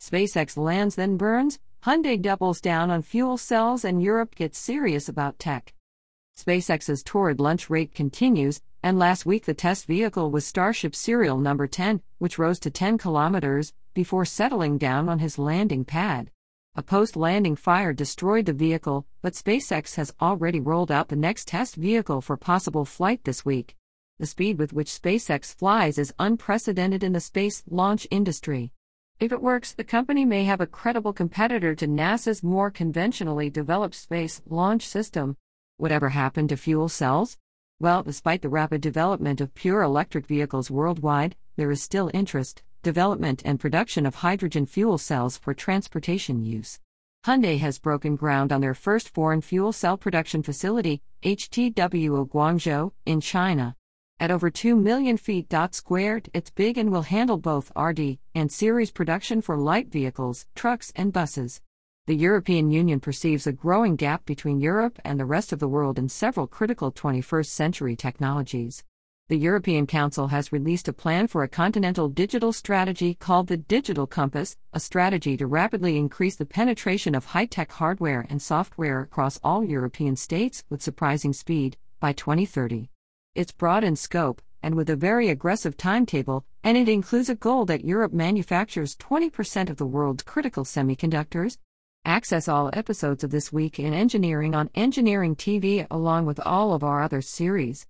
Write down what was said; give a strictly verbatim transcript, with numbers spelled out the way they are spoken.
SpaceX lands then burns, Hyundai doubles down on fuel cells, and Europe gets serious about tech. SpaceX's torrid launch rate continues, and last week the test vehicle was Starship serial number ten, which rose to ten kilometers, before settling down on his landing pad. A post-landing fire destroyed the vehicle, but SpaceX has already rolled out the next test vehicle for possible flight this week. The speed with which SpaceX flies is unprecedented in the space launch industry. If it works, the company may have a credible competitor to NASA's more conventionally developed space launch system. Whatever happened to fuel cells? Well, despite the rapid development of pure electric vehicles worldwide, there is still interest, development and production of hydrogen fuel cells for transportation use. Hyundai has broken ground on their first foreign fuel cell production facility, H T W Guangzhou, in China. At over two million feet squared, it's big and will handle both R D and series production for light vehicles, trucks, and buses. The European Union perceives a growing gap between Europe and the rest of the world in several critical twenty-first century technologies. The European Council has released a plan for a continental digital strategy called the Digital Compass, a strategy to rapidly increase the penetration of high-tech hardware and software across all European states with surprising speed by twenty thirty. It's broad in scope, and with a very aggressive timetable, and it includes a goal that Europe manufactures twenty percent of the world's critical semiconductors. Access all episodes of This Week in Engineering on Engineering T V along with all of our other series.